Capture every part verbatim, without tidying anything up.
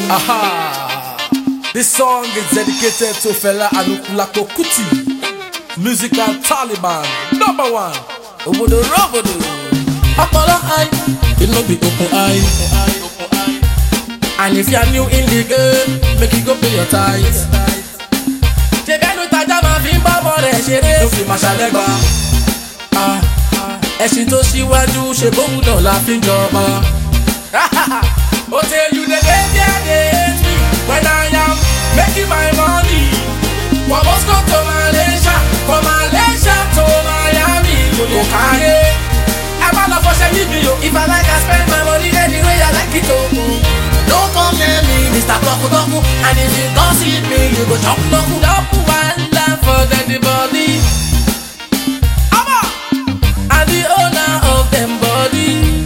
Aha! This song is dedicated to fella Anukulako Kuti, musical Taliban, number one. Obodo Robodo. Apollo eye, it no be open eye. And if you are new in the game, make you go pay your tithes. Jebenu tajama fimba more shere, no fi mashalegba. Ah, ẹṣin tó ṣíwájú ṣe bóun náà la fi ń jọba. O tell you the day they hate me when I am making my money. From Moscow to Malaysia, from Malaysia to Miami. Go carry. I'm not for sharing video. If I like, I spend my money anyway I like it. Oh, don't come near me, Mister Toku Toku. And if you don't see me, you go chop Toku Toku. One love for the body. And the owner of them body.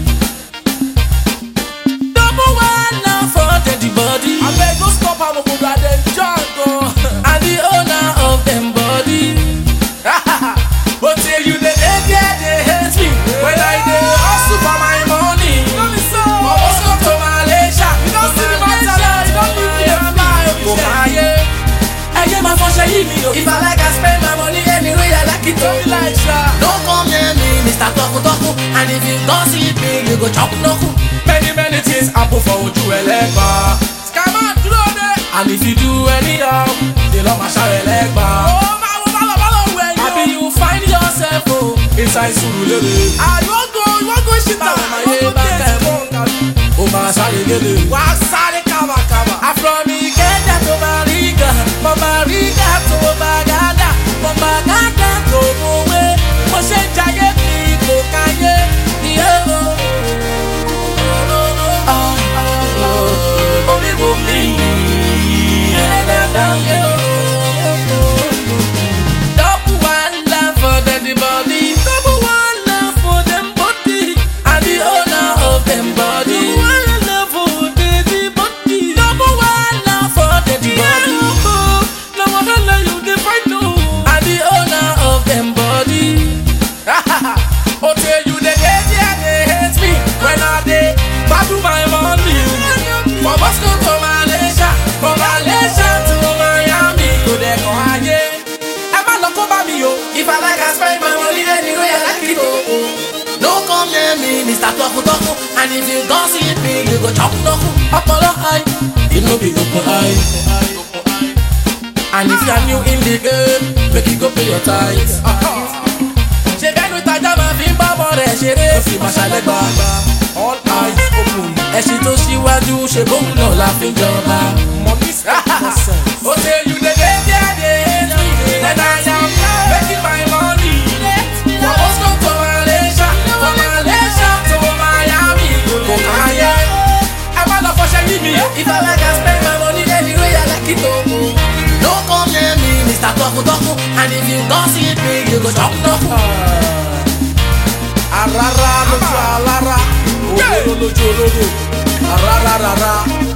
Double one love for the body. I beg no stop, I'm gonna them jungle. And the owner of them body. But tell you the day they hate me when I do hustle for my money. From Moscow to Malaysia, you don't see the matter, you don't leave me a fly. Go higher. I get my phone share me. If I like, I spend my money anyway I like it. Don't like sha. Don't come near me, Mister Toku Toku. And if you don't see me, you go chop Noku. Many many things happen for you elegba. Come on, do it. And if you do anyhow, they love my share elegba. Oh my, follow, follow where you. Happy you find yourself oh inside Surulere. Ah, you won't go, you won't go shit down. You won't go get it. Oh my, sorry, get it. Wow, sorry, kaba kaba. I'm from Ikeda to Mariga, from Mariga to Bagada, from Bagada to Mowe. Moshe Jage mi ko kanye, yeah. Ah, oh, oh, oh, me, yeah, yeah. Double one love for the body, double one love for them body, and the owner of them body. Double one love for the body, double one love for the body. No one let you define no, and the owner of them body. Oh, tell you the day they hate me when I dey battle my money. From Moscow to Malaysia, from Malaysia to Miami. Go there, go higher. I'm not over me, yo. If I like, I spend my money anyway I like it. Oh, don't come near me, Mister Toku Toku. And if you don't see me, you go chop Noku. Apollo eye, it no be open eye. And if you are new in the game, make you go pay your tithes. Jebenu tajama fimba more shere, no fi mashalegba. All eyes open. Ẹṣin tó ṣíwájú ṣe bóun náà la fi ń jọba. O tell you the day they hate me when I am making my money. From Moscow to Malaysia, from Malaysia to Miami. Go higher. I'm not for sharing me. If I like, I spend my money anyway I like it. Oh, don't come near me, Mister Toku Toku. And if you don't see me, you go chop Noku. Arara, lojo alara, olo lojo lolo. Arara, rara.